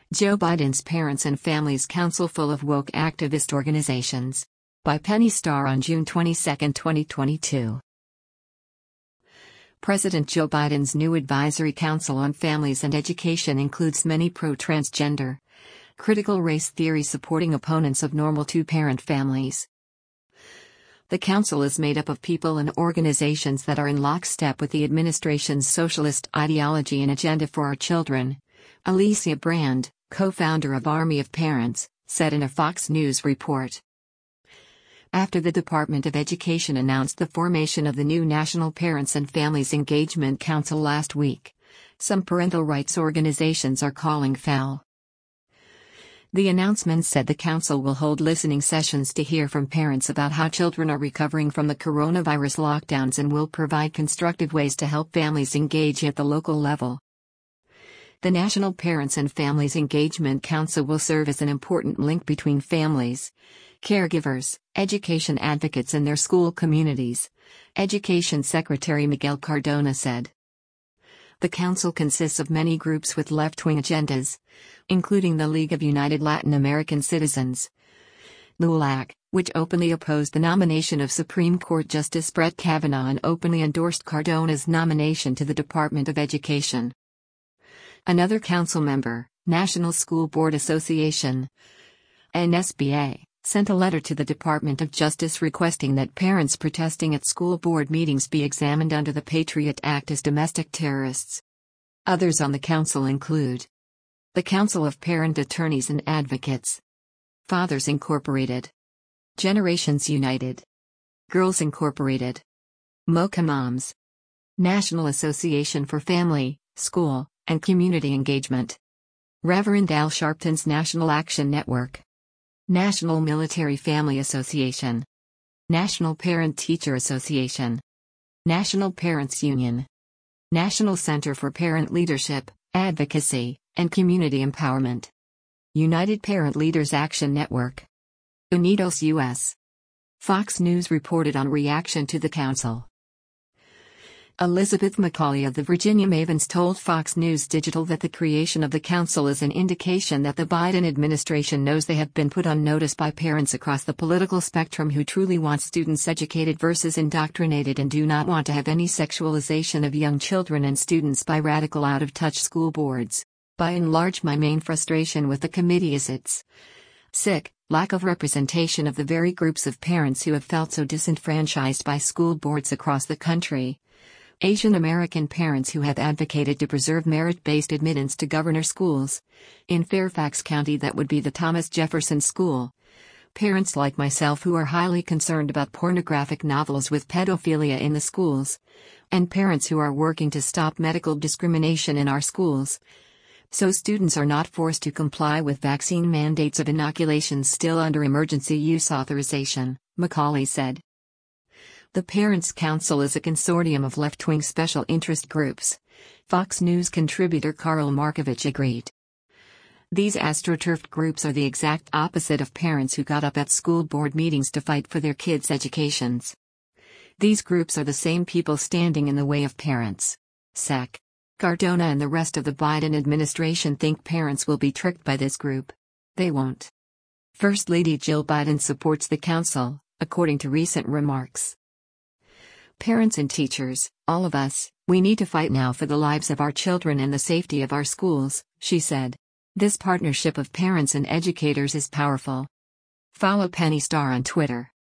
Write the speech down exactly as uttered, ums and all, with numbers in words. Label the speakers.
Speaker 1: Joe Biden's Parents and Families Council full of woke activist organizations. By Penny Starr on June twenty-second, twenty twenty-two. President Joe Biden's new advisory council on families and education includes many pro-transgender, critical race theory supporting opponents of normal two-parent families. The council is made up of people and organizations that are in lockstep with the administration's socialist ideology and agenda for our children, Alicia Brand, co-founder of Army of Parents, said in a Fox News report. After the Department of Education announced the formation of the new National Parents and Families Engagement Council last week, some parental rights organizations are calling foul. The announcement said the council will hold listening sessions to hear from parents about how children are recovering from the coronavirus lockdowns and will provide constructive ways to help families engage at the local level. The National Parents and Families Engagement Council will serve as an important link between families, caregivers, education advocates and their school communities, Education Secretary Miguel Cardona said. The council consists of many groups with left-wing agendas, including the League of United Latin American Citizens, LULAC, which openly opposed the nomination of Supreme Court Justice Brett Kavanaugh and openly endorsed Cardona's nomination to the Department of Education. Another council member, National School Board Association, N S B A, sent a letter to the Department of Justice requesting that parents protesting at school board meetings be examined under the Patriot Act as domestic terrorists. Others on the council include the Council of Parent Attorneys and Advocates, Fathers Incorporated, Generations United, Girls Incorporated, Mocha Moms, National Association for Family, School, and Community Engagement, Reverend Al Sharpton's National Action Network, National Military Family Association, National Parent-Teacher Association, National Parents Union, National Center for Parent Leadership, Advocacy, and Community Empowerment, United Parent Leaders Action Network, Unidos U S. Fox News reported on reaction to the council. Elizabeth Macaulay of the Virginia Mavens told Fox News Digital that the creation of the council is an indication that the Biden administration knows they have been put on notice by parents across the political spectrum who truly want students educated versus indoctrinated and do not want to have any sexualization of young children and students by radical out-of-touch school boards. By and large, my main frustration with the committee is its sick lack of representation of the very groups of parents who have felt so disenfranchised by school boards across the country. Asian American parents who have advocated to preserve merit-based admittance to governor schools. In Fairfax County, that would be the Thomas Jefferson School. Parents like myself who are highly concerned about pornographic novels with pedophilia in the schools. And parents who are working to stop medical discrimination in our schools, so students are not forced to comply with vaccine mandates of inoculations still under emergency use authorization, Macaulay said. The Parents' Council is a consortium of left-wing special interest groups, Fox News contributor Karl Markovich agreed. These astroturfed groups are the exact opposite of parents who got up at school board meetings to fight for their kids' educations. These groups are the same people standing in the way of parents. Sec. Cardona and the rest of the Biden administration think parents will be tricked by this group. They won't. First Lady Jill Biden supports the council, according to recent remarks. Parents and teachers, all of us, we need to fight now for the lives of our children and the safety of our schools, she said. This partnership of parents and educators is powerful. Follow Penny Starr on Twitter.